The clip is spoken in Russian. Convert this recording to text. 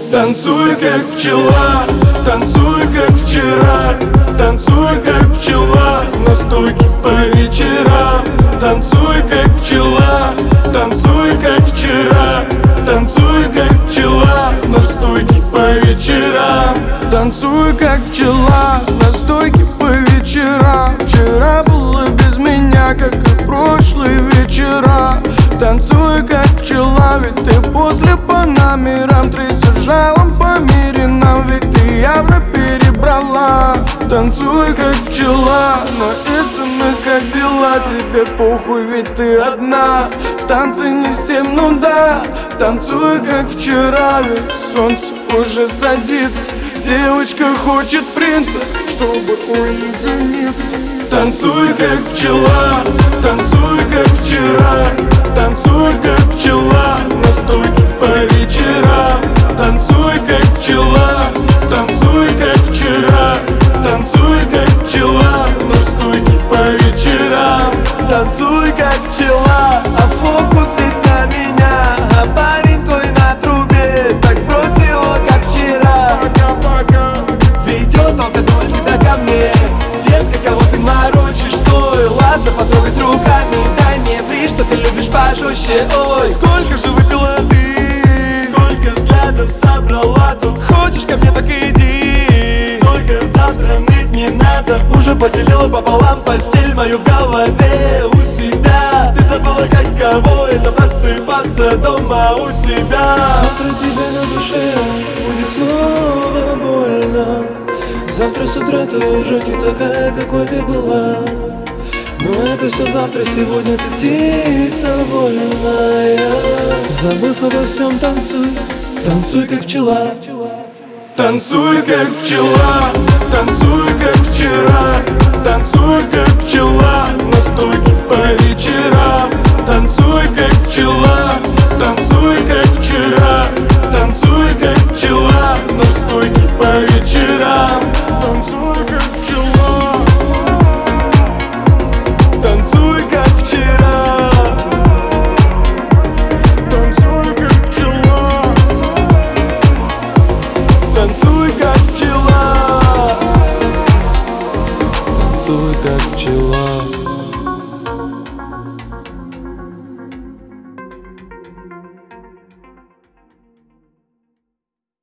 Танцуй, как пчела, танцуй, как вчера. Танцуй, как пчела, на стойке по вечерам. Танцуй, как пчела, танцуй, как вчера. Танцуй, как пчела, на стойке по вечерам. Танцуй, как пчела, на стойке по вечерам. Вчера было без меня, как и прошлые вечера. Танцуй, как пчела, ведь ты после по номерам. Трясешь жалом по мире нам, ведь ты явно перебрала. Танцуй, как пчела, на СМС как дела. Тебе похуй, ведь ты одна. В танце не с тем, ну да. Танцуй, как вчера, ведь солнце уже садится. Девочка хочет принца, чтобы уединиться. Танцуй, как пчела, танцуй, как вчера. Танцуй, как пчела, на стойке по вечерам. Танцуй, как пчела, танцуй, как вчера. Танцуй, как пчела, на стойке по вечерам. Танцуй, как пчела, а фокус весь на меня. А парень твой на трубе, так сбрось его, как вчера. Ведет он контроль тебя ко мне. Детка, кого ты морочишь, стой. Ладно, потрогать руками, дай мне фри, что ты любишь пожестче. Ой, Сколько же выпила ты? сколько взглядов собрала тут. Хочешь ко мне, так иди. Только завтра ныть не надо. Уже поделила пополам постель мою в голове у себя. Ты забыла, каково это просыпаться дома у себя. Завтра тебе на душе будет снова больно. Завтра с утра ты уже не такая, какой ты была. Но это все завтра, сегодня ты птица вольная. Забыв обо всем, танцуй, танцуй, как пчела. Танцуй, как пчела, танцуй, как вчера. Танцуй, как пчела, на стойке по вечерам. Танцуй, как пчела, танцуй, как вчера.